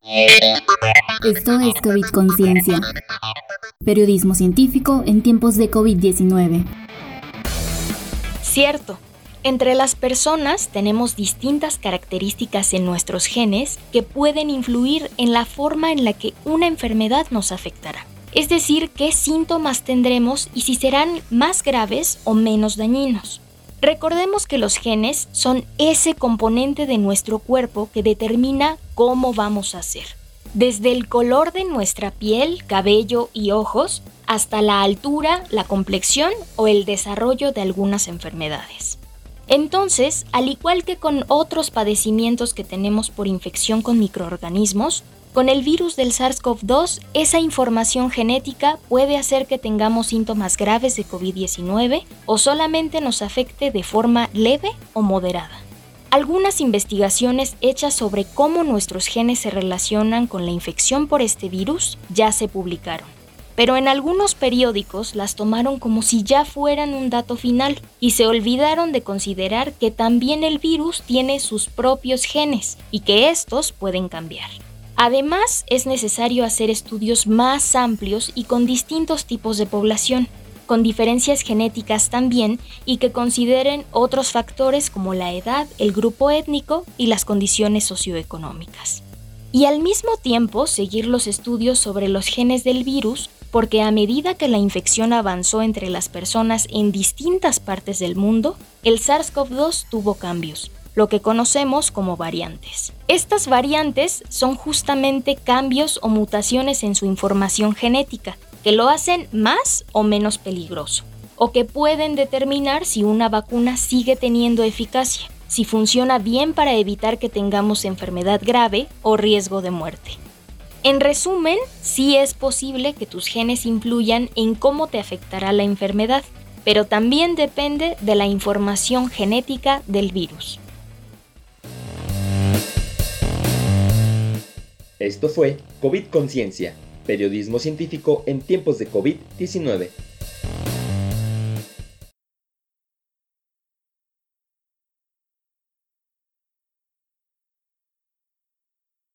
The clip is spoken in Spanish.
Esto es COVID Conciencia, periodismo científico en tiempos de COVID-19. Cierto, entre las personas tenemos distintas características en nuestros genes que pueden influir en la forma en la que una enfermedad nos afectará. Es decir, qué síntomas tendremos y si serán más graves o menos dañinos. Recordemos que los genes son ese componente de nuestro cuerpo que determina cómo vamos a ser. Desde el color de nuestra piel, cabello y ojos, hasta la altura, la complexión o el desarrollo de algunas enfermedades. Entonces, al igual que con otros padecimientos que tenemos por infección con microorganismos, con el virus del SARS-CoV-2, esa información genética puede hacer que tengamos síntomas graves de COVID-19 o solamente nos afecte de forma leve o moderada. Algunas investigaciones hechas sobre cómo nuestros genes se relacionan con la infección por este virus ya se publicaron, pero en algunos periódicos las tomaron como si ya fueran un dato final y se olvidaron de considerar que también el virus tiene sus propios genes y que estos pueden cambiar. Además, es necesario hacer estudios más amplios y con distintos tipos de población, con diferencias genéticas también, y que consideren otros factores como la edad, el grupo étnico y las condiciones socioeconómicas. Y al mismo tiempo, seguir los estudios sobre los genes del virus, porque a medida que la infección avanzó entre las personas en distintas partes del mundo, el SARS-CoV-2 tuvo cambios, lo que conocemos como variantes. Estas variantes son justamente cambios o mutaciones en su información genética, que lo hacen más o menos peligroso, o que pueden determinar si una vacuna sigue teniendo eficacia, si funciona bien para evitar que tengamos enfermedad grave o riesgo de muerte. En resumen, sí es posible que tus genes influyan en cómo te afectará la enfermedad, pero también depende de la información genética del virus. Esto fue COVID Conciencia, periodismo científico en tiempos de COVID-19.